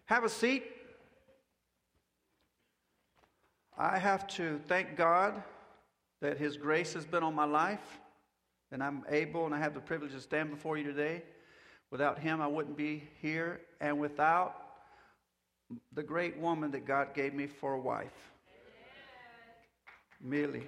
Have a seat. I have to thank God that His grace has been on my life, and I'm able and I have the privilege to stand before you today. Without Him, I wouldn't be here, and without the great woman that God gave me for a wife, Millie.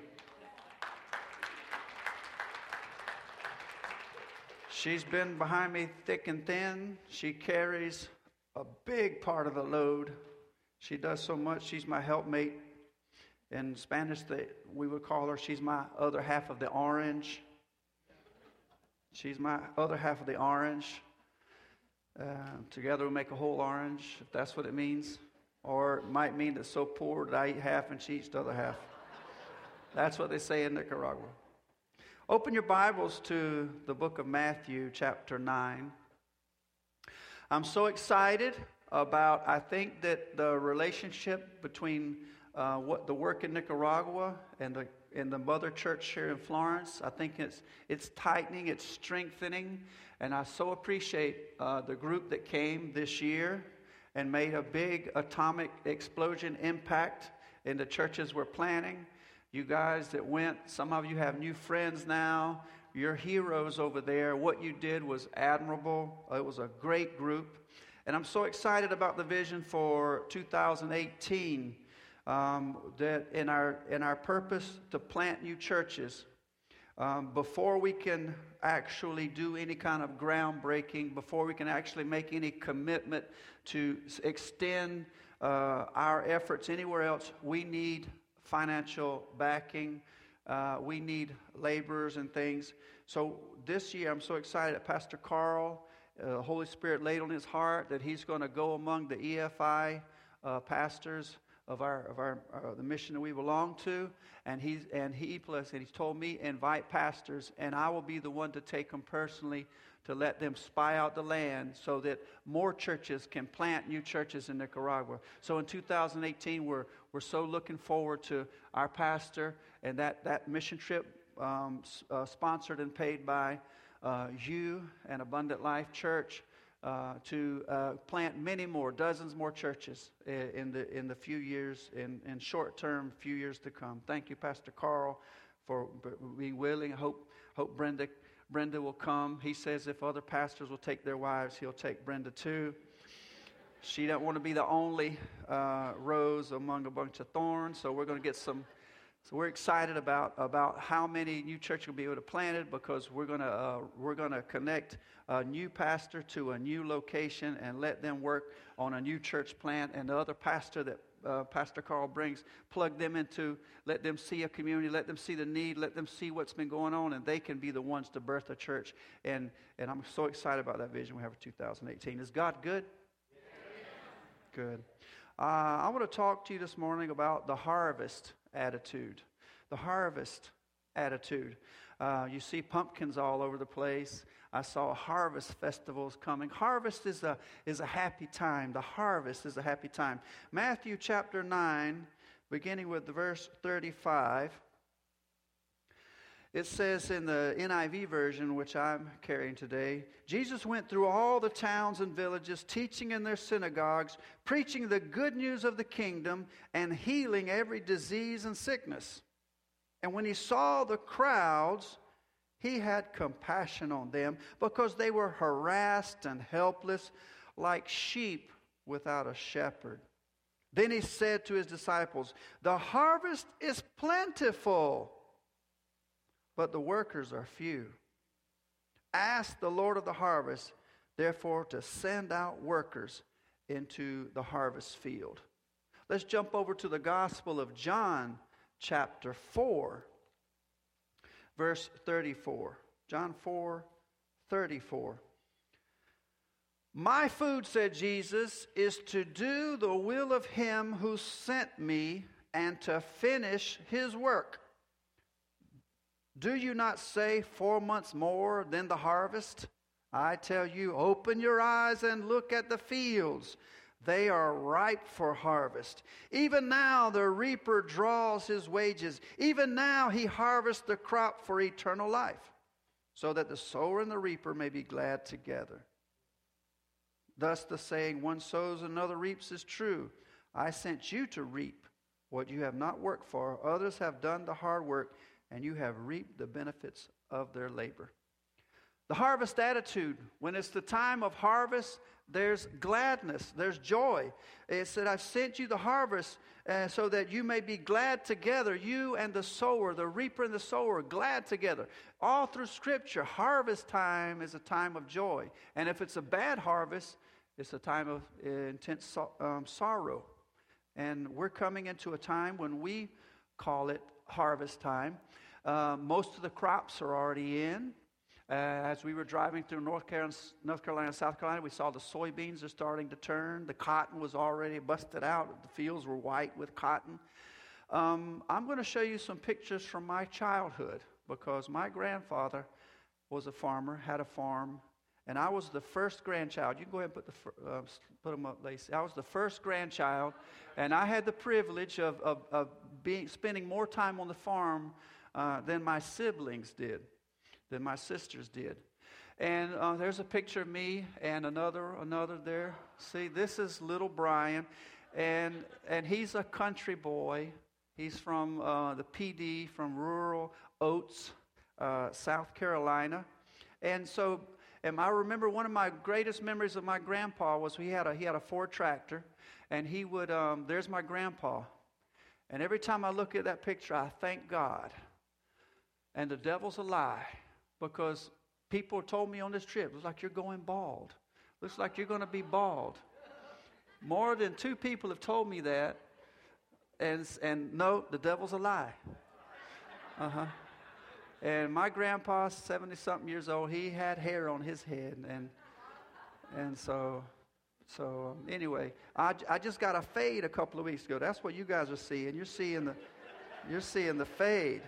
She's been behind me thick and thin. She carries a big part of the load. She does so much. She's my helpmate. In Spanish, we would call her, she's my other half of the orange. She's my other half of the orange. Together we make a whole orange, if that's what it means. Or it might mean that so poor that I eat half and she eats the other half. That's what they say in Nicaragua. Open your Bibles to the book of Matthew, chapter 9. I'm so excited about, I think that the relationship between what the work in Nicaragua and the mother church here in Florence, I think it's tightening, it's strengthening, and I so appreciate the group that came this year and made a big atomic explosion impact in the churches we're planning. You guys that went, some of you have new friends now. You're heroes over there. What you did was admirable. It was a great group. And I'm so excited about the vision for 2018, that in our purpose to plant new churches. Before we can actually do any kind of groundbreaking, before we can actually make any commitment to extend our efforts anywhere else, we need financial backing. We need laborers and things. So this year, I'm so excited that Pastor Carl, the Holy Spirit laid on his heart that he's going to go among the EFI pastors of the mission that we belong to, and he's told me invite pastors, and I will be the one to take them personally to let them spy out the land so that more churches can plant new churches in Nicaragua. So in 2018, we're so looking forward to our pastor and that mission trip sponsored and paid by you and Abundant Life Church to plant many more, dozens more churches in the few years, in short term, few years to come. Thank you, Pastor Carl, for being willing. I hope Brenda will come. He says if other pastors will take their wives, he'll take Brenda too. She don't want to be the only rose among a bunch of thorns, so we're going to get some. So we're excited about how many new churches will be able to plant it, because we're going to connect a new pastor to a new location and let them work on a new church plant, and the other pastor that Pastor Carl brings, plug them into, let them see a community, let them see the need, let them see what's been going on, and they can be the ones to birth a church. And I'm so excited about that vision we have for 2018. Is God good? Yeah. Good. I want to talk to you this morning about the harvest attitude. The harvest attitude. You see pumpkins all over the place. I saw harvest festivals coming. Harvest is a happy time. The harvest is a happy time. Matthew chapter 9, beginning with the verse 35. It says in the NIV version, which I'm carrying today, Jesus went through all the towns and villages, teaching in their synagogues, preaching the good news of the kingdom, and healing every disease and sickness. And when he saw the crowds, he had compassion on them, because they were harassed and helpless, like sheep without a shepherd. Then he said to his disciples, "The harvest is plentiful, but the workers are few. Ask the Lord of the harvest, therefore, to send out workers into the harvest field." Let's jump over to the Gospel of John, chapter 4, verse 34. John 4:34. "My food," said Jesus, "is to do the will of him who sent me and to finish his work. Do you not say 4 months more than the harvest? I tell you, open your eyes and look at the fields. They are ripe for harvest. Even now the reaper draws his wages. Even now he harvests the crop for eternal life, so that the sower and the reaper may be glad together." Thus the saying, one sows, another reaps, is true. I sent you to reap what you have not worked for. Others have done the hard work, and you have reaped the benefits of their labor. The harvest attitude. When it's the time of harvest, there's gladness, there's joy. It said, I've sent you the harvest so that you may be glad together, you and the sower, the reaper and the sower, glad together. All through Scripture, harvest time is a time of joy. And if it's a bad harvest, it's a time of intense sorrow. And we're coming into a time when we call it harvest time. Most of the crops are already in. As we were driving through North Carolina, South Carolina, we saw the soybeans are starting to turn. The cotton was already busted out. The fields were white with cotton. I'm going to show you some pictures from my childhood because my grandfather was a farmer, had a farm, and I was the first grandchild. You can go ahead and put them up, Lacey. I was the first grandchild, and I had the privilege of spending more time on the farm than my siblings did. Than my sisters did. And there's a picture of me and another there. See, this is little Brian, and he's a country boy. He's from the PD, from rural Oates, South Carolina. And I remember one of my greatest memories of my grandpa was he had a Ford tractor, and he would, there's my grandpa. And every time I look at that picture, I thank God. And the devil's a lie. Because people told me on this trip, looks like you're going bald. Looks like you're going to be bald. More than 2 people have told me that. And no, the devil's a lie. And my grandpa, 70-something years old, he had hair on his head. And so anyway, I just got a fade a couple of weeks ago. That's what you guys are seeing. You're seeing the fade.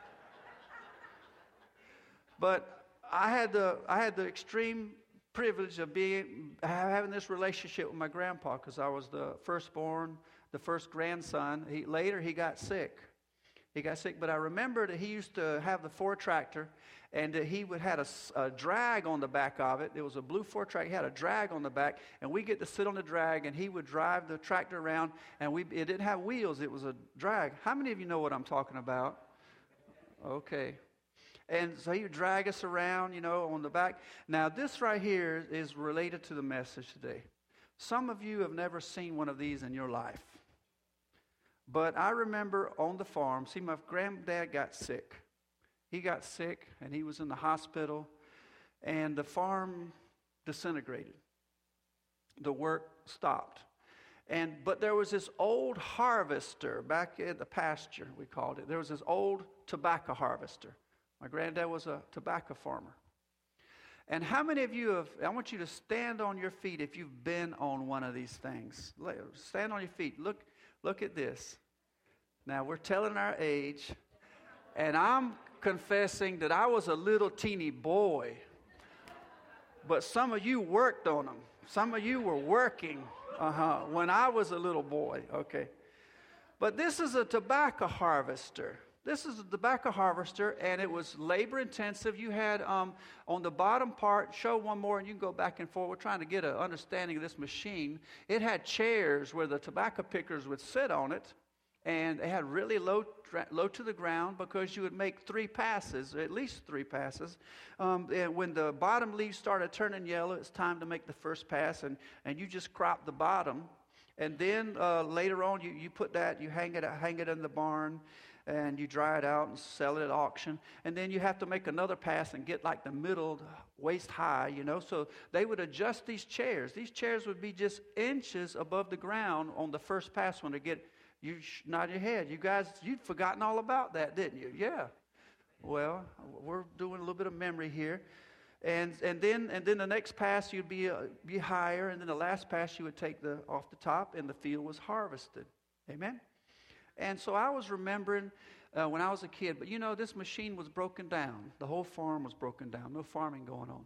But I had the extreme privilege of having this relationship with my grandpa because I was the firstborn, the first grandson. Later he got sick. But I remember that he used to have the Ford tractor, and that he had a drag on the back of it. It was a blue Ford tractor. He had a drag on the back, and we get to sit on the drag, and he would drive the tractor around, and it didn't have wheels. It was a drag. How many of you know what I'm talking about? Okay. And so he would drag us around, on the back. Now, this right here is related to the message today. Some of you have never seen one of these in your life. But I remember on the farm, my granddad got sick. He got sick, and he was in the hospital, and the farm disintegrated. The work stopped. But there was this old harvester back in the pasture, we called it. There was this old tobacco harvester. My granddad was a tobacco farmer. And how many of you I want you to stand on your feet if you've been on one of these things. Stand on your feet. Look at this. Now, we're telling our age, and I'm confessing that I was a little teeny boy. But some of you worked on them. Some of you were working when I was a little boy. Okay. But this is a tobacco harvester. This is a tobacco harvester, and it was labor intensive. You had on the bottom part, show one more, and you can go back and forth. We're trying to get an understanding of this machine. It had chairs where the tobacco pickers would sit on it, and they had really low to the ground because you would make 3 passes, at least 3 passes. And when the bottom leaves started turning yellow, it's time to make the first pass, and you just crop the bottom. And then later on, you put that, you hang it in the barn, and you dry it out and sell it at auction. And then you have to make another pass and get like the middle waist high, So they would adjust these chairs. These chairs would be just inches above the ground on the first pass when they get, you nod your head. You guys, you'd forgotten all about that, didn't you? Yeah. Well, we're doing a little bit of memory here. And then the next pass you'd be higher, and then the last pass you would take off the top, and the field was harvested. Amen? And so I was remembering when I was a kid, but this machine was broken down. The whole farm was broken down. No farming going on.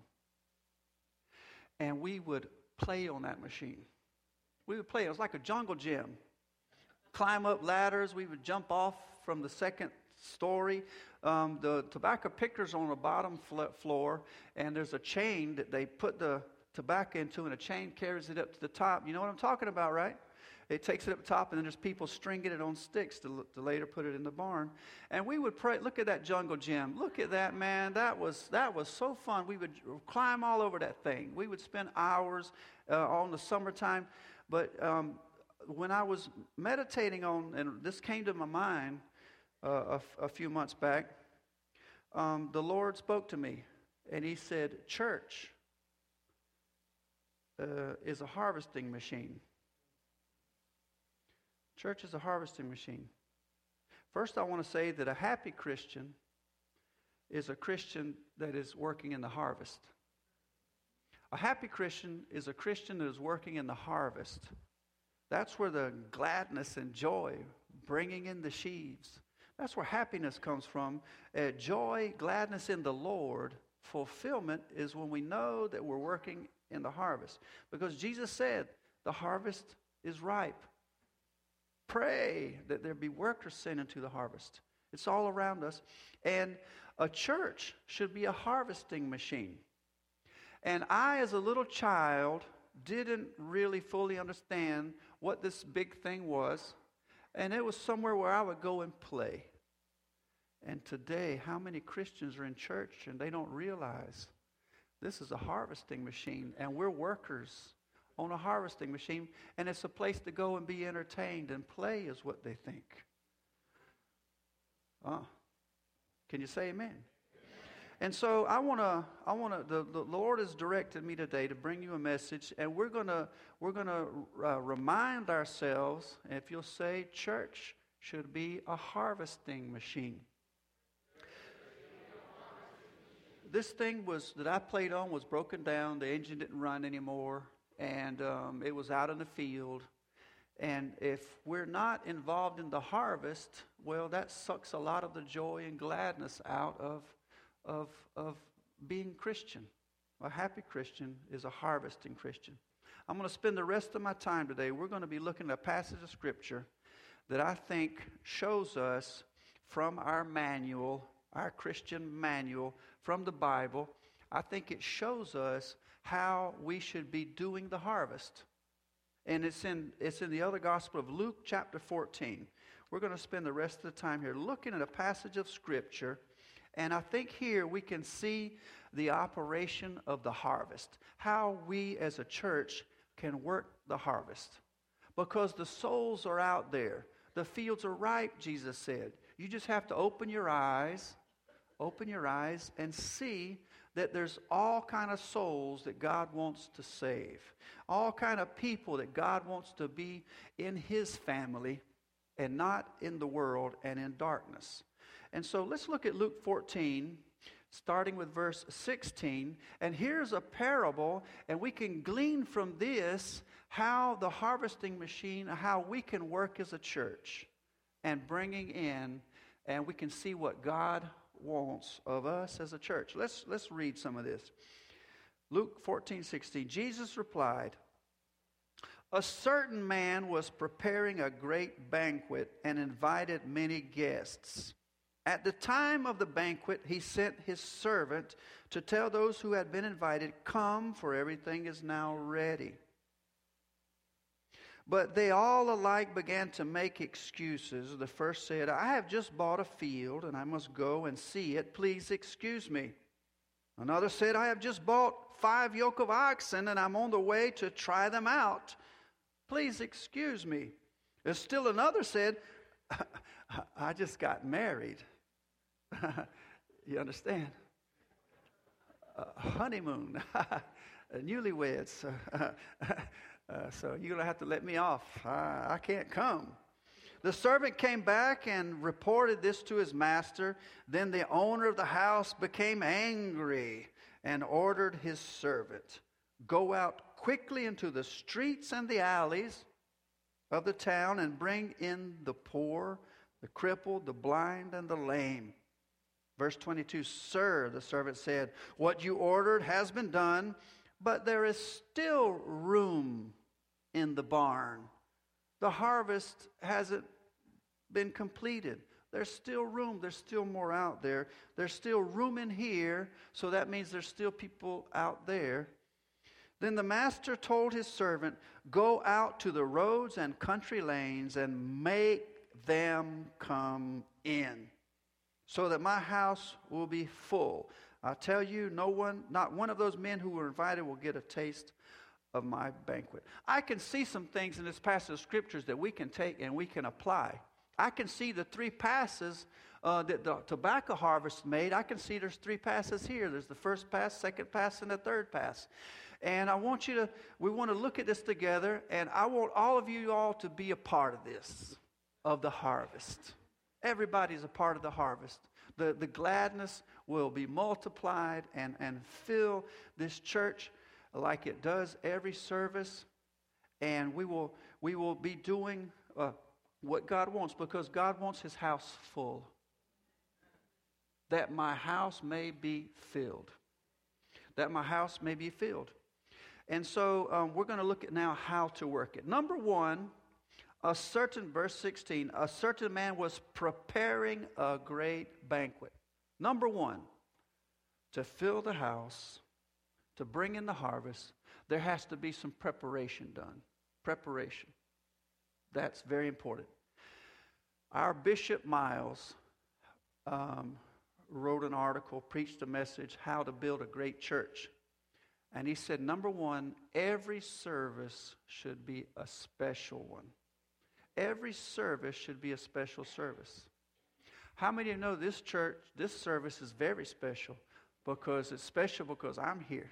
And we would play on that machine. We would play. It was like a jungle gym. Climb up ladders. We would jump off from the second story. The tobacco pickers on the bottom floor, and there's a chain that they put the tobacco into, and a chain carries it up to the top. You know what I'm talking about, right? It takes it up top, and then there's people stringing it on sticks to later put it in the barn. And we would pray. Look at that jungle gym. Look at that, man. That was so fun. We would climb all over that thing. We would spend hours on the summertime. But when I was meditating on, and this came to my mind a few months back, the Lord spoke to me, and He said, church is a harvesting machine. Church is a harvesting machine. First, I want to say that a happy Christian is a Christian that is working in the harvest. A happy Christian is a Christian that is working in the harvest. That's where the gladness and joy, bringing in the sheaves, that's where happiness comes from. Joy, gladness in the Lord, fulfillment is when we know that we're working in the harvest. Because Jesus said, the harvest is ripe. Pray that there be workers sent into the harvest. It's all around us. And a church should be a harvesting machine. And I, as a little child, didn't really fully understand what this big thing was. And it was somewhere where I would go and play. And today, how many Christians are in church and they don't realize this is a harvesting machine, and we're workers on a harvesting machine, and it's a place to go and be entertained, and play is what they think. Can you say amen? And so the Lord has directed me today to bring you a message, and we're gonna remind ourselves, if you'll say, church should be a harvesting machine. This thing that I played on was broken down. The engine didn't run anymore, and it was out in the field. And if we're not involved in the harvest, well, that sucks a lot of the joy and gladness out of being Christian. A happy Christian is a harvesting Christian. I'm going to spend the rest of my time today. We're going to be looking at a passage of Scripture that I think shows us from our manual, our Christian manual, from the Bible. I think it shows us how we should be doing the harvest. And it's in the other gospel of Luke chapter 14. We're going to spend the rest of the time here looking at a passage of Scripture. And I think here we can see the operation of the harvest. How we as a church can work the harvest. Because the souls are out there. The fields are ripe, Jesus said. You just have to open your eyes and see that there's all kind of souls that God wants to save. All kind of people that God wants to be in His family and not in the world and in darkness. And so let's look at Luke 14, starting with verse 16. And here's a parable, and we can glean from this how the harvesting machine, how we can work as a church and bringing in, and we can see what God wants of us as a church. Let's read some of this. Luke 14:16. Jesus replied, "A certain man was preparing a great banquet and invited many guests. At the time of the banquet, he sent his servant to tell those who had been invited, 'Come, for everything is now ready.' But they all alike began to make excuses. The first said, 'I have just bought a field and I must go and see it. Please excuse me.' Another said, 'I have just bought 5 yoke of oxen and I'm on the way to try them out. Please excuse me.' There's still another said, 'I just got married.'" You understand? Honeymoon. Newlyweds. So you're going to have to let me off. I can't come. The servant came back and reported this to his master. Then the owner of the house became angry and ordered his servant, "Go out quickly into the streets and the alleys of the town and bring in the poor, the crippled, the blind, and the lame." Verse 22, "Sir," the servant said, "what you ordered has been done, but there is still room in the barn. The harvest hasn't been completed. There's still room. There's still more out there. There's still room in here, so that means there's still people out there." Then the master told his servant, go out to the roads and country lanes and make them come in, so that my house will be full. I tell you, not one of those men who were invited will get a taste of my banquet. I can see some things in this passage of scriptures that we can take and we can apply. I can see the three passes that the tobacco harvest made. I can see there's three passes here. There's the first pass, second pass, and the third pass. And we want to look at this together, and I want all of you all to be a part of this, of the harvest. Everybody's a part of the harvest. The gladness will be multiplied and fill this church like it does every service. And we will be doing what God wants, because God wants his house full. That my house may be filled. That my house may be filled. And so we're going to look at now how to work it. Number one, verse 16, a certain man was preparing a great banquet. Number one, to fill the house, to bring in the harvest, there has to be some preparation done. Preparation. That's very important. Our Bishop Miles wrote an article, preached a message, how to build a great church. And he said, number one, every service should be a special one. Every service should be a special service. How many of you know this church, this service is very special? Because it's special because I'm here.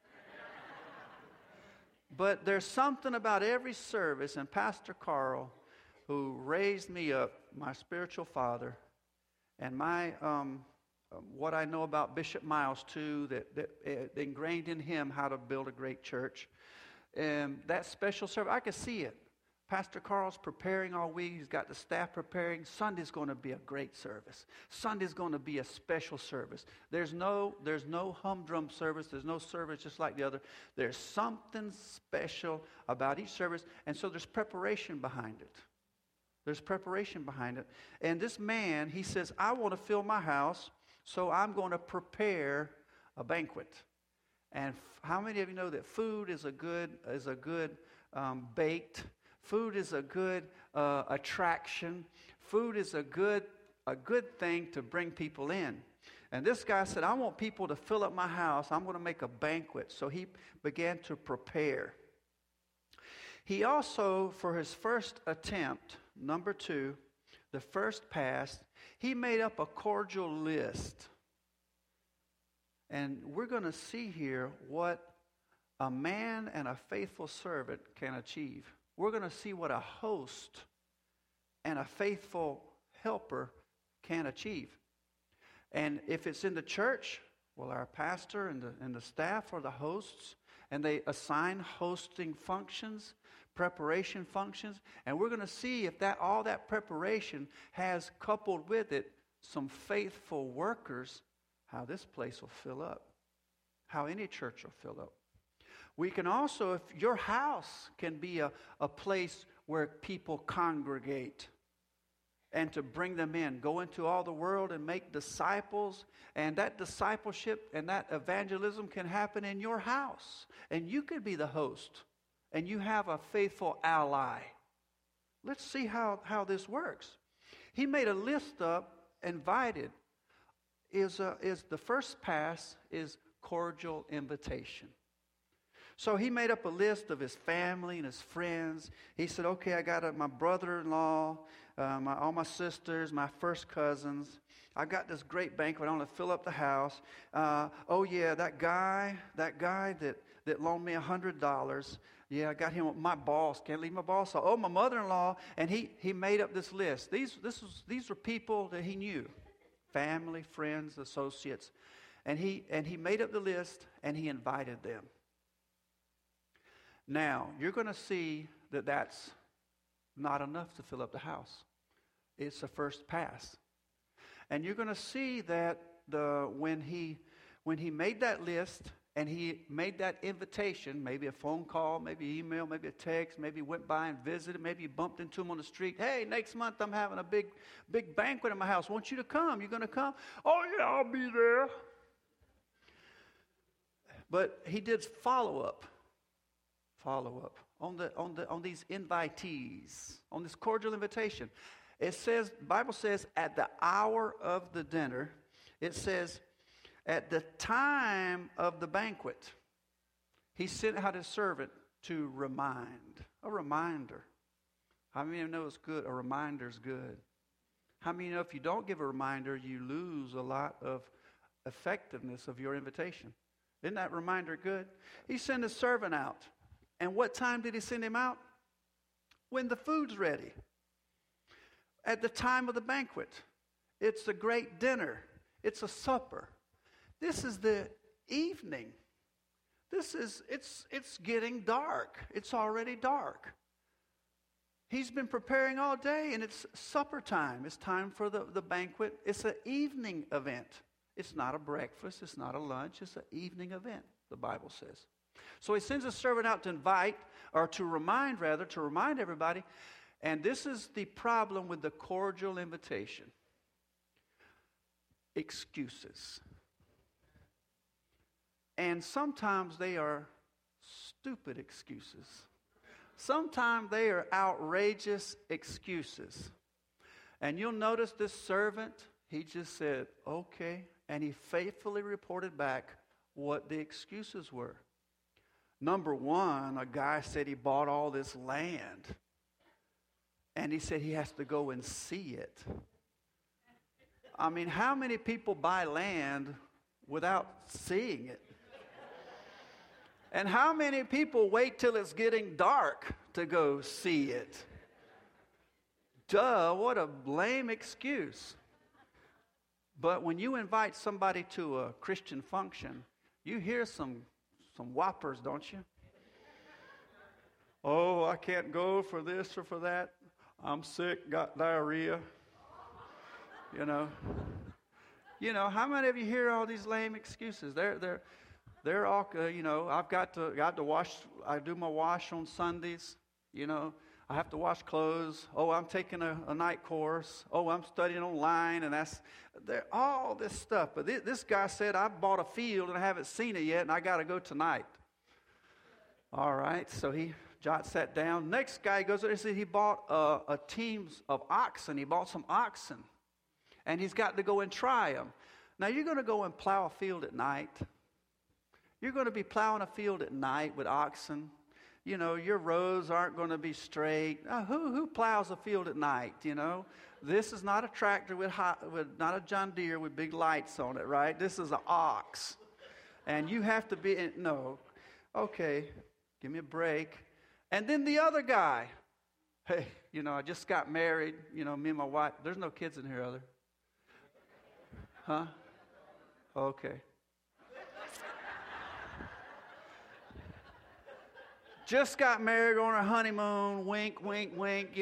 But there's something about every service, and Pastor Carl, who raised me up, my spiritual father, and my what I know about Bishop Miles too, that ingrained in him how to build a great church. And that special service, I could see it. Pastor Carl's preparing all week. He's got the staff preparing. Sunday's going to be a great service. Sunday's going to be a special service. There's no humdrum service. There's no service just like the other. There's something special about each service. And so there's preparation behind it. There's preparation behind it. And this man, he says, I want to fill my house, so I'm going to prepare a banquet. And how many of you know that food is a good baked? Food is a good attraction. Food is a good thing to bring people in. And this guy said, I want people to fill up my house. I'm going to make a banquet. So he began to prepare. He also, for his first attempt, number 2, the first pass, he made up a cordial list. And we're going to see here what a man and a faithful servant can achieve. We're going to see what a host and a faithful helper can achieve. And if it's in the church, well, our pastor and the staff are the hosts, and they assign hosting functions, preparation functions, and we're going to see if all that preparation has coupled with it some faithful workers, how this place will fill up, how any church will fill up. We can also, if your house can be a place where people congregate, and to bring them in, go into all the world and make disciples, and that discipleship and that evangelism can happen in your house, and you could be the host, and you have a faithful ally. Let's see how this works. He made a list up. Invited is the first pass is cordial invitation. So he made up a list of his family and his friends. He said, okay, I got my brother-in-law, all my sisters, my first cousins. I got this great banquet. I want to fill up the house. Oh, yeah, that guy that loaned me $100. Yeah, I got him. My boss, can't leave my boss. So, my mother-in-law. And he made up this list. These were people that he knew. Family, friends, associates. And he made up the list, and he invited them. Now, you're going to see that that's not enough to fill up the house. It's the first pass. And you're going to see that when he made that list and he made that invitation, maybe a phone call, maybe email, maybe a text, maybe he went by and visited, maybe he bumped into him on the street. Hey, next month I'm having a big banquet in my house. I want you to come. You going to come? Oh, yeah, I'll be there. But he did follow up. follow up on these invitees, on this cordial invitation. It says, the Bible says, at the hour of the dinner. It says, at the time of the banquet, he sent out his servant to remind. A reminder. How many of you know it's good? A reminder's good. How many of you know if you don't give a reminder, you lose a lot of effectiveness of your invitation? Isn't that reminder good? He sent his servant out. And what time did he send him out? When the food's ready. At the time of the banquet. It's a great dinner. It's a supper. This is the evening. It's getting dark. It's already dark. He's been preparing all day, and it's supper time. It's time for the banquet. It's an evening event. It's not a breakfast. It's not a lunch. It's an evening event, the Bible says. So he sends a servant out to invite, or to remind everybody. And this is the problem with the cordial invitation. Excuses. And sometimes they are stupid excuses. Sometimes they are outrageous excuses. And you'll notice this servant, he just said, okay. And he faithfully reported back what the excuses were. Number one, a guy said he bought all this land. And he said he has to go and see it. I mean, how many people buy land without seeing it? And how many people wait till it's getting dark to go see it? Duh, what a lame excuse. But when you invite somebody to a Christian function, you hear some whoppers, don't you? Oh, I can't go for this or for that. I'm sick, got diarrhea. You know, how many of you hear all these lame excuses? They're all, I've got to wash. I do my wash on Sundays. I have to wash clothes. Oh, I'm taking a night course. Oh, I'm studying online, and they're all this stuff. But this guy said, I bought a field and I haven't seen it yet, and I got to go tonight. All right, so he jots that down. Next guy goes there and says he bought a team of oxen. He bought some oxen, and he's got to go and try them. Now, you're going to go and plow a field at night. You're going to be plowing a field at night with oxen. Your rows aren't going to be straight. Who plows a field at night, This is not a tractor with not a John Deere with big lights on it, right? This is an ox. And you have to be, no. Okay, give me a break. And then the other guy. Hey, I just got married. Me and my wife. There's no kids in here, are there? Huh? Okay. Just got married on our honeymoon, wink, wink, wink,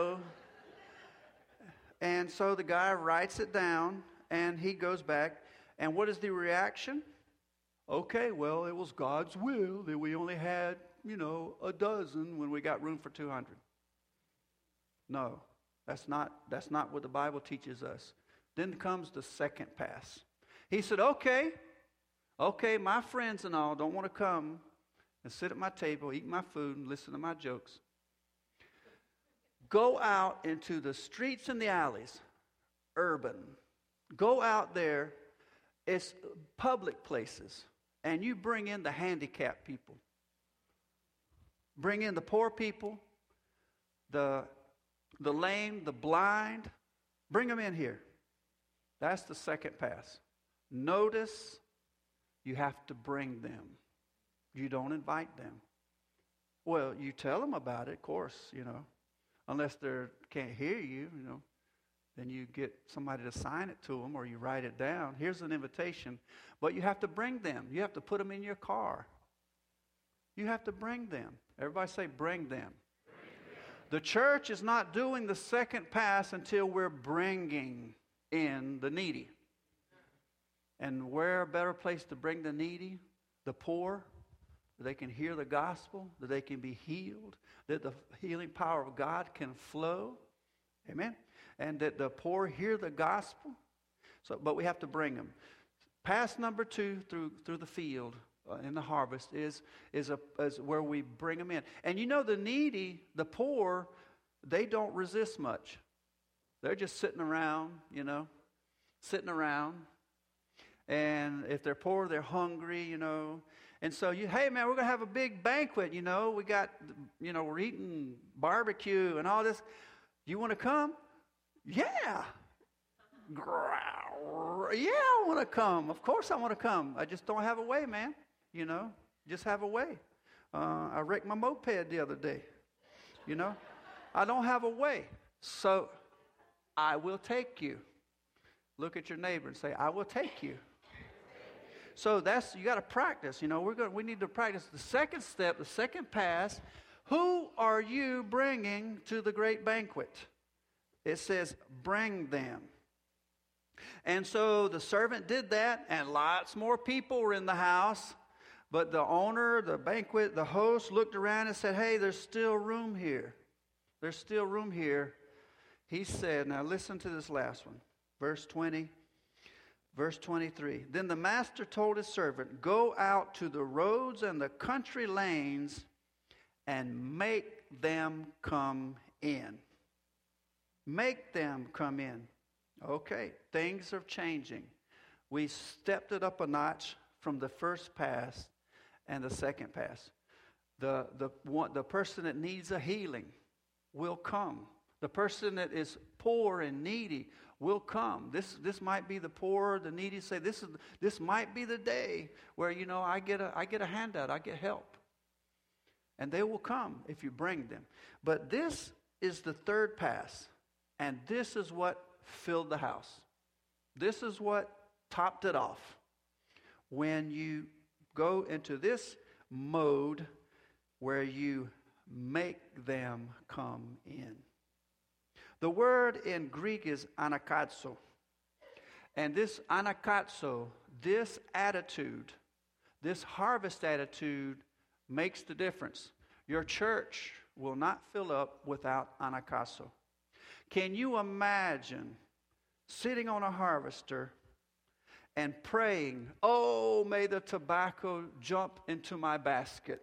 And so the guy writes it down, and he goes back. And what is the reaction? Okay, well, it was God's will that we only had, a dozen when we got room for 200. No, that's not what the Bible teaches us. Then comes the second pass. He said, okay, my friends and all don't want to come and sit at my table, eat my food, and listen to my jokes. Go out into the streets and the alleys, urban. Go out there, it's public places, and you bring in the handicapped people. Bring in the poor people, the lame, the blind. Bring them in here. That's the second pass. Notice you have to bring them. You don't invite them. Well, you tell them about it, of course, Unless they can't hear you, then you get somebody to sign it to them or you write it down. Here's an invitation. But you have to bring them. You have to put them in your car. You have to bring them. Everybody say, bring them. Bring them. The church is not doing the second pass until we're bringing in the needy. And where a better place to bring the needy, the poor, that they can hear the gospel, that they can be healed, that the healing power of God can flow. Amen? And that the poor hear the gospel. But we have to bring them. Pass number 2 through the field. in the harvest is where we bring them in. And you know, the needy, the poor, they don't resist much. They're just sitting around, sitting around. And if they're poor, they're hungry, And so hey man, we're going to have a big banquet, we got, we're eating barbecue and all this. You want to come? Yeah. Yeah, I want to come. Of course I want to come. I just don't have a way, man. Just have a way. I wrecked my moped the other day. I don't have a way. So I will take you. Look at your neighbor and say, I will take you. So you got to practice. We need to practice. The second step, the second pass. Who are you bringing to the great banquet? It says, bring them. And so the servant did that, and lots more people were in the house. But the owner, the banquet, the host looked around and said, hey, there's still room here. There's still room here. He said, now listen to this last one. Verse 20, verse 23. Then the master told his servant, go out to the roads and the country lanes and make them come in. Make them come in. Okay, things are changing. We stepped it up a notch from the first pass and the second pass. The person that needs a healing will come. The person that is poor and needy will come. This might be the poor, the needy say this might be the day where I get a handout, I get help. And they will come if you bring them. But this is the third pass, and this is what filled the house. This is what topped it off. When you go into this mode where you make them come in. The word in Greek is anakazo. And this anakazo, this attitude, this harvest attitude makes the difference. Your church will not fill up without anakazo. Can you imagine sitting on a harvester and praying, oh, may the tobacco jump into my basket?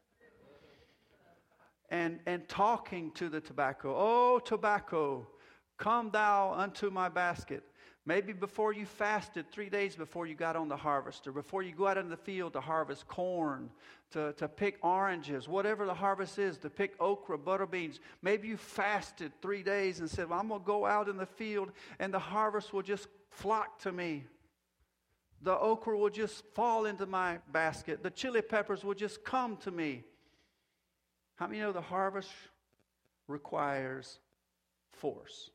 And talking to the tobacco, oh, tobacco, come thou unto my basket. Maybe before you fasted 3 days before you got on the harvester, before you go out in the field to harvest corn, to pick oranges, whatever the harvest is, to pick okra, butter beans. Maybe you fasted 3 days and said, well, I'm going to go out in the field and the harvest will just flock to me. The okra will just fall into my basket. The chili peppers will just come to me. How many know the harvest requires force?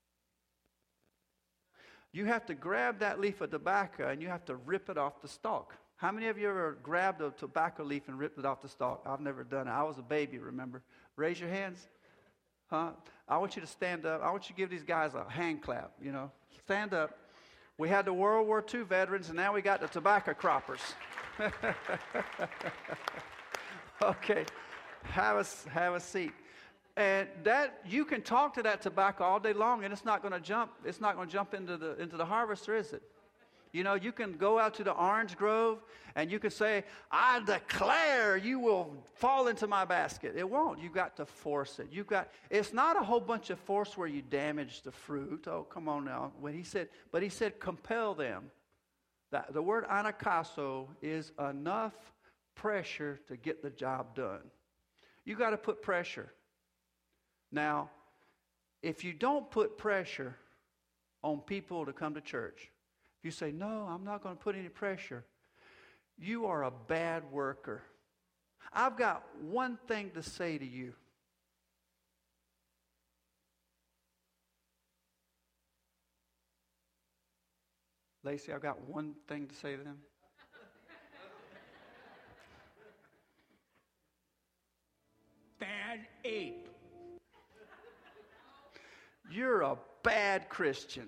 You have to grab that leaf of tobacco and you have to rip it off the stalk. How many of you ever grabbed a tobacco leaf and ripped it off the stalk? I've never done it. I was a baby, remember? Raise your hands. Huh? I want you to stand up. I want you to give these guys a hand clap, Stand up. We had the World War II veterans, and now we got the tobacco croppers. Okay. Have a seat. And that you can talk to that tobacco all day long, and it's not going to jump. It's not going to jump into the harvester, is it? You can go out to the orange grove and you can say, I declare you will fall into my basket. It won't. You've got to force it. It's not a whole bunch of force where you damage the fruit. Oh, come on now. He said compel them. The word anakazo is enough pressure to get the job done. You got to put pressure. Now, if you don't put pressure on people to come to church, if you say, no, I'm not going to put any pressure, you are a bad worker. I've got one thing to say to you. Lacey, I've got one thing to say to them. Bad ape. You're a bad Christian.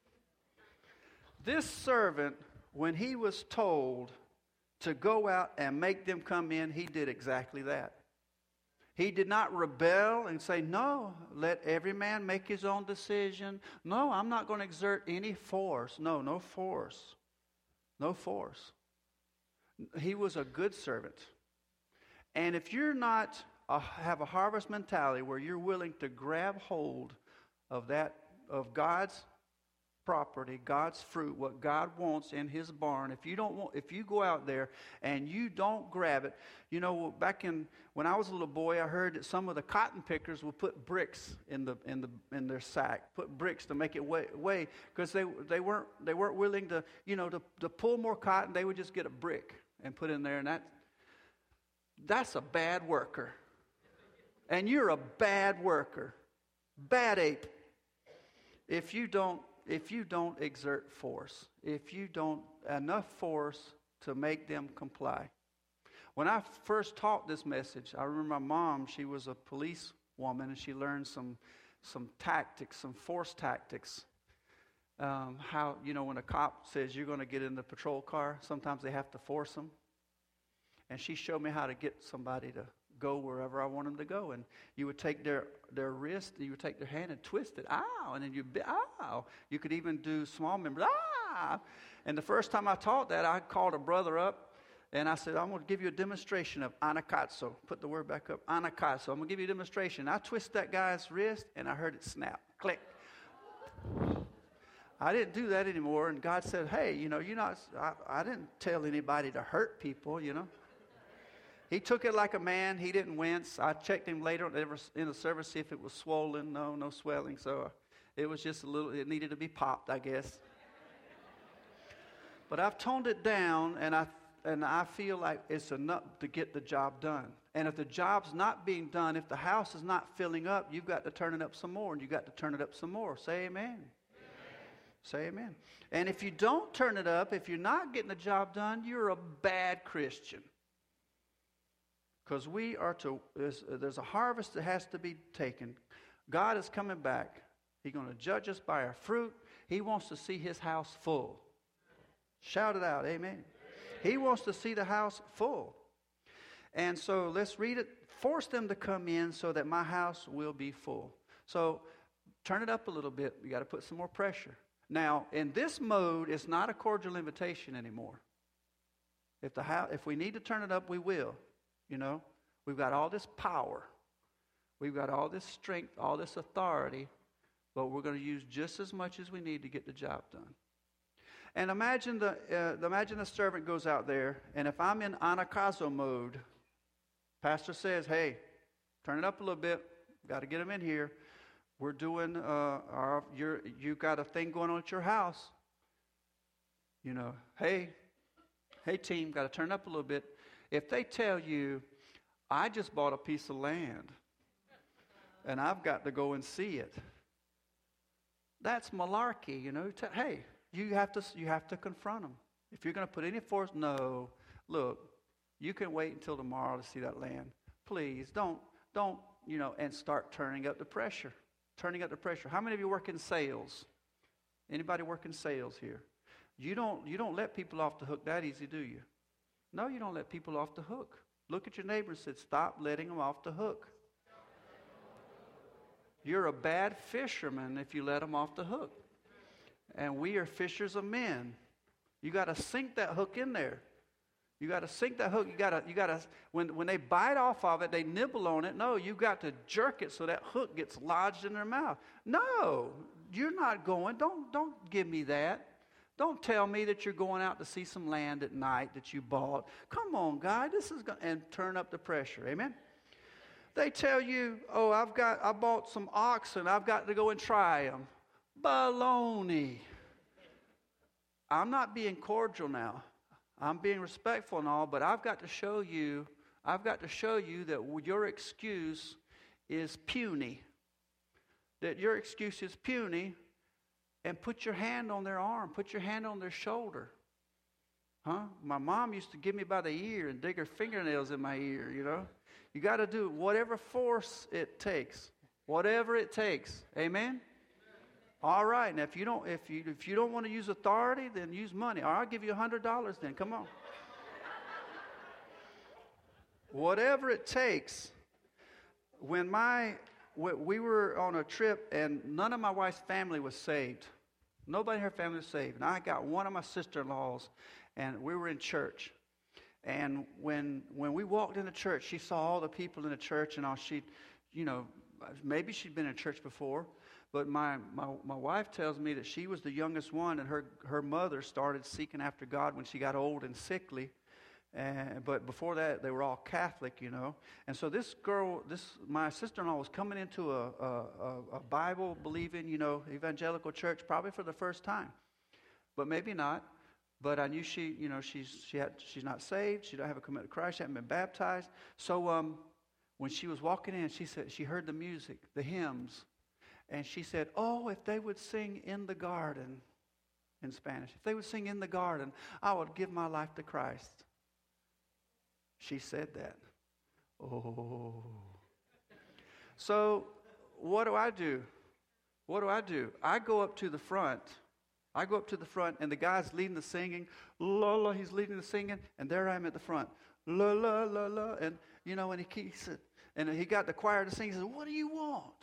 This servant, when he was told to go out and make them come in, he did exactly that. He did not rebel and say, no, let every man make his own decision. No, I'm not going to exert any force. No force. No force. He was a good servant. And if you're not have a harvest mentality where you're willing to grab hold of that, of God's property, God's fruit, what God wants in His barn, if you go out there and you don't grab it, back when I was a little boy, I heard that some of the cotton pickers would put bricks in their sack, put bricks to make it weigh, because they weren't willing to to pull more cotton. They would just get a brick and put in there, and that's a bad worker. And you're a bad worker, bad ape. If you don't exert force, if you don't enough force to make them comply. When I first taught this message, I remember my mom. She was a police woman, and she learned some tactics, some force tactics. How when a cop says you're going to get in the patrol car, sometimes they have to force them. And she showed me how to get somebody to go wherever I want them to go. And you would take their wrist, you would take their hand and twist it, ow, and then ow. You could even do small members, ah. And the first time I taught that, I called a brother up, and I said, I'm going to give you a demonstration of anakazo. Put the word back up, anakazo. I'm going to give you a demonstration. I twist that guy's wrist, and I heard it snap, click. I didn't do that anymore, and God said, hey, I didn't tell anybody to hurt people, He took it like a man. He didn't wince. I checked him later in the service, see if it was swollen. No swelling. So it was just it needed to be popped, I guess. But I've toned it down, and I feel like it's enough to get the job done. And if the job's not being done, if the house is not filling up, you've got to turn it up some more, and you've got to turn it up some more. Say amen. Amen. Say amen. And if you don't turn it up, if you're not getting the job done, you're a bad Christian. Because there's a harvest that has to be taken. God is coming back. He's going to judge us by our fruit. He wants to see His house full. Shout it out, amen. He wants to see the house full. And so let's read it. Force them to come in so that my house will be full. So turn it up a little bit. You got to put some more pressure. Now, in this mode, it's not a cordial invitation anymore. If we need to turn it up, we will. We've got all this power. We've got all this strength, all this authority, but we're going to use just as much as we need to get the job done. And imagine the servant goes out there, and if I'm in anakazo mode, pastor says, hey, turn it up a little bit. Got to get them in here. We're doing you got a thing going on at your house. Hey team, got to turn up a little bit. If they tell you, I just bought a piece of land and I've got to go and see it, that's malarkey, Hey, you have to confront them. If you're going to put any force, no, look, you can wait until tomorrow to see that land. Please don't, and start turning up the pressure. Turning up the pressure. How many of you work in sales? Anybody work in sales here? You don't let people off the hook that easy, do you? No, you don't let people off the hook. Look at your neighbor and say, stop letting them off the hook. You're a bad fisherman if you let them off the hook. And we are fishers of men. You got to sink that hook in there. You got to sink that hook. You got to when they bite off of it, they nibble on it. No, you got to jerk it so that hook gets lodged in their mouth. No, you're not going. Don't give me that. Don't tell me that you're going out to see some land at night that you bought. Come on, guy, and turn up the pressure. Amen. They tell you, oh, I bought some oxen. I've got to go and try them. Baloney. I'm not being cordial now. I'm being respectful and all, but I've got to show you that your excuse is puny. That your excuse is puny. And put your hand on their arm. Put your hand on their shoulder. My mom used to give me by the ear and dig her fingernails in my ear, You got to do whatever force it takes. Whatever it takes. Amen? All right. Now, if you don't want to use authority, then use money. Or I'll give you $100 then. Come on. Whatever it takes. When we were on a trip, and none of my wife's family was saved. Nobody in her family was saved. And I got one of my sister-in-laws, and we were in church. And when we walked into church, she saw all the people in the church, and all she, maybe she'd been in church before, but my wife tells me that she was the youngest one, and her mother started seeking after God when she got old and sickly. But before that, they were all Catholic, And so this girl, my sister-in-law, was coming into a Bible-believing, evangelical church, probably for the first time, but maybe not. But I knew she's not saved. She don't have a commitment to Christ. She hadn't been baptized. So when she was walking in, she said she heard the music, the hymns, and she said, "Oh, if they would sing in the garden," in Spanish. "If they would sing in the garden, I would give my life to Christ." She said that. Oh. So what do I do? I go up to the front. And the guy's leading the singing. La, la, he's leading the singing, and there I am at the front. La, la, la, la. And, and he said, and he got the choir to sing. He said, "What do you want?"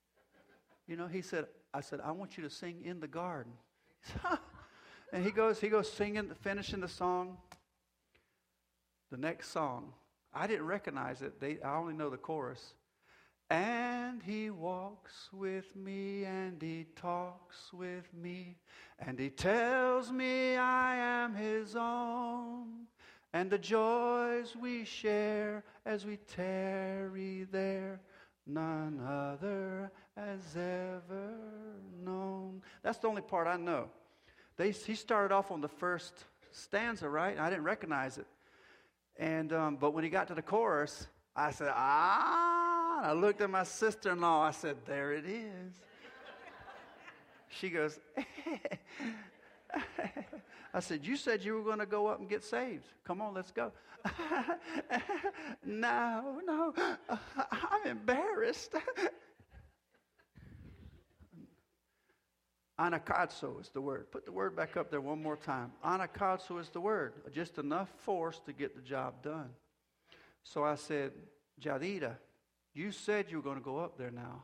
I said, "I want you to sing in the garden." He said, and he goes singing, finishing the song. The next song, I didn't recognize it. I only know the chorus. "And he walks with me, and he talks with me, and he tells me I am his own, and the joys we share as we tarry there, none other has ever known." That's the only part I know. He started off on the first stanza, right? I didn't recognize it. And but when he got to the chorus, I said, I looked at my sister-in-law. I said, "There it is." She goes, I said, "You said you were going to go up and get saved. Come on, let's go." No, I'm embarrassed. Anakazo is the word. Put the word back up there one more time. Anakazo is the word. Just enough force to get the job done. So I said, "Jadira, you said you were going to go up there now."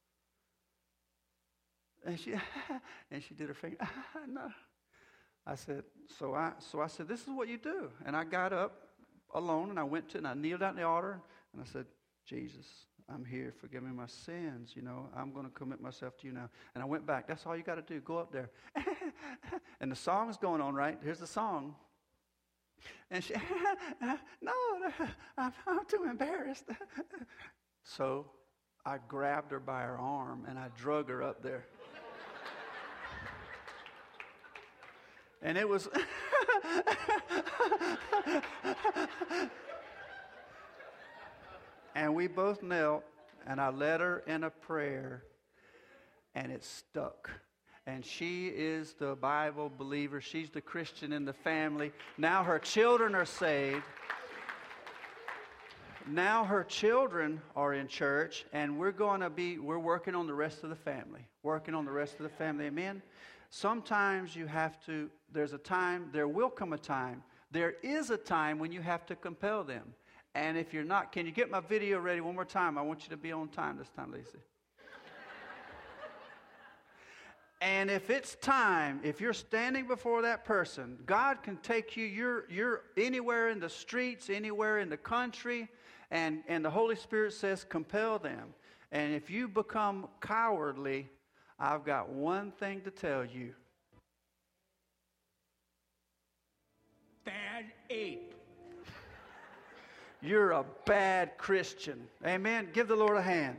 And she did her finger. No. I said, so I said, "This is what you do." And I got up alone, and I kneeled out in the altar, and I said, "Jesus, I'm here. Forgive me my sins. I'm going to commit myself to you now." And I went back. That's all you got to do. Go up there. And the song's going on, right? Here's the song. And she, "No, I'm too embarrassed." So I grabbed her by her arm, and I drug her up there. And it was... And we both knelt, and I led her in a prayer, and it stuck. And she is the Bible believer. She's the Christian in the family. Now her children are saved. Now her children are in church, and we're working on the rest of the family. Amen? Sometimes there will come a time. There is a time when you have to compel them. And if you're not, can you get my video ready one more time? I want you to be on time this time, Lisa. And if it's time, if you're standing before that person, God can take you, you're anywhere in the streets, anywhere in the country, and the Holy Spirit says, compel them. And if you become cowardly, I've got one thing to tell you. Bad ape. You're a bad Christian. Amen. Give the Lord a hand.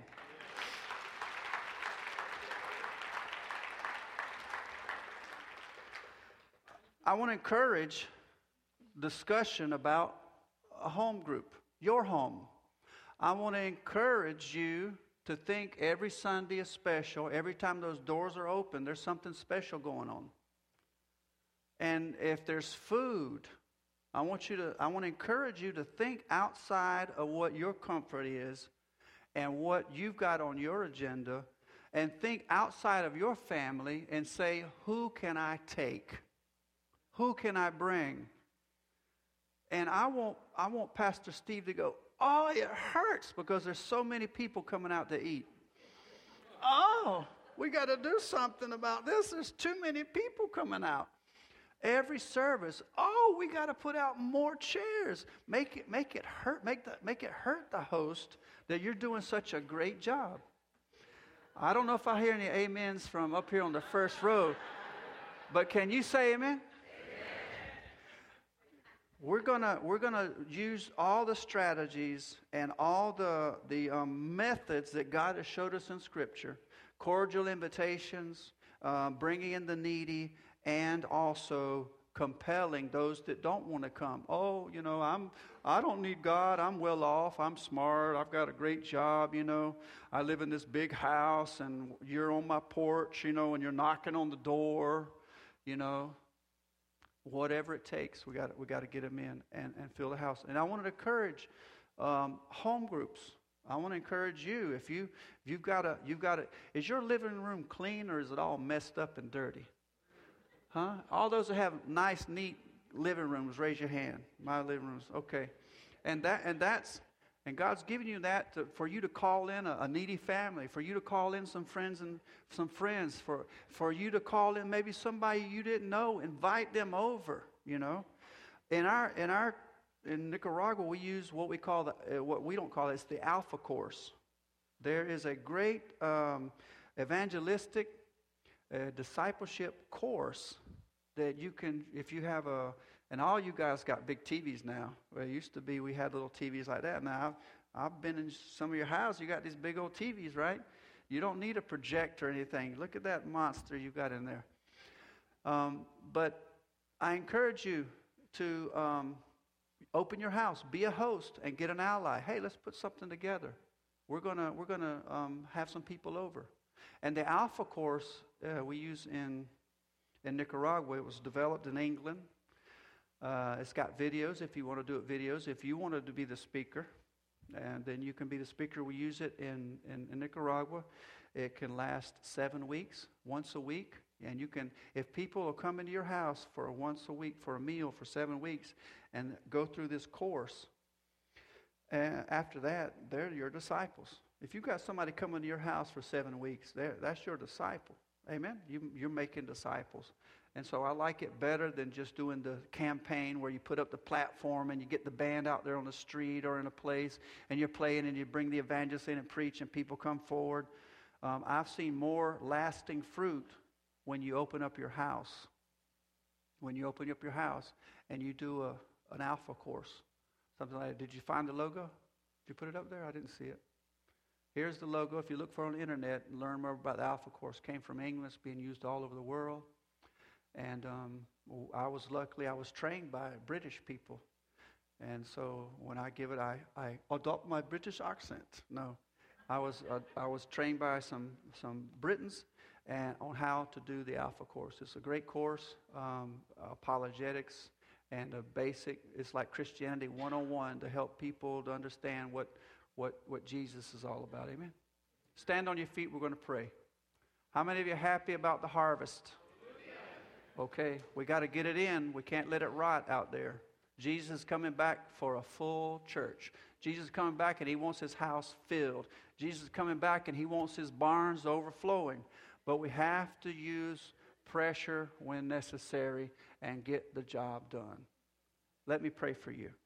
I want to encourage discussion about a home group, your home. I want to encourage you to think every Sunday is special. Every time those doors are open, there's something special going on. And if there's food, I want to encourage you to think outside of what your comfort is and what you've got on your agenda, and think outside of your family and say, who can I take? Who can I bring? And I want Pastor Steve to go, "Oh, it hurts because there's so many people coming out to eat. Oh, we got to do something about this. There's too many people coming out." Every service, oh, we got to put out more chairs. Make it hurt the host that you're doing such a great job. I don't know if I hear any amens from up here on the first row, but can you say amen? We're gonna use all the strategies and all the methods that God has showed us in Scripture: cordial invitations, bringing in the needy, and also compelling those that don't want to come. Oh, I don't need God. I'm well off. I'm smart. I've got a great job. I live in this big house, and you're on my porch. And you're knocking on the door. Whatever it takes, we got to get them in and fill the house. And I want to encourage home groups. I want to encourage you. If you've got to. Is your living room clean, or is it all messed up and dirty? Huh? All those that have nice, neat living rooms, raise your hand. My living room's okay. And God's giving you that for you to call in a needy family, for you to call in some friends, for you to call in maybe somebody you didn't know, invite them over. In Nicaragua, we use what we call what we don't call it's the Alpha Course. There is a great evangelistic discipleship course that you can, if you have and all you guys got big TVs now. Well, it used to be we had little TVs like that. Now, I've been in some of your houses. You got these big old TVs, right? You don't need a projector or anything. Look at that monster you got in there. But I encourage you to open your house, be a host, and get an ally. Hey, let's put something together. We're gonna have some people over. And the Alpha Course we use in Nicaragua. It was developed in England. It's got videos if you want to do it videos. If you wanted to be the speaker, and then you can be the speaker. We use it in Nicaragua. It can last 7 weeks, once a week. And you can, if people will come into your house for once a week for a meal for 7 weeks and go through this course, after that, they're your disciples. If you've got somebody coming to your house for 7 weeks, that's your disciple. Amen? You're making disciples. And so I like it better than just doing the campaign where you put up the platform and you get the band out there on the street or in a place and you're playing and you bring the evangelist in and preach and people come forward. I've seen more lasting fruit when you open up your house. When you open up your house and you do an Alpha Course. Something like that. Did you find the logo? Did you put it up there? I didn't see it. Here's the logo. If you look for it on the internet and learn more about the Alpha Course, it came from England. It's being used all over the world. And I was trained by British people. And so when I give it, I adopt my British accent. No, I was trained by some Britons and on how to do the Alpha Course. It's a great course, apologetics and a basic. It's like Christianity 101 to help people to understand what Jesus is all about. Amen. Stand on your feet. We're going to pray. How many of you are happy about the harvest? Okay, we got to get it in. We can't let it rot out there. Jesus is coming back for a full church. Jesus is coming back and he wants his house filled. Jesus is coming back and he wants his barns overflowing. But we have to use pressure when necessary and get the job done. Let me pray for you.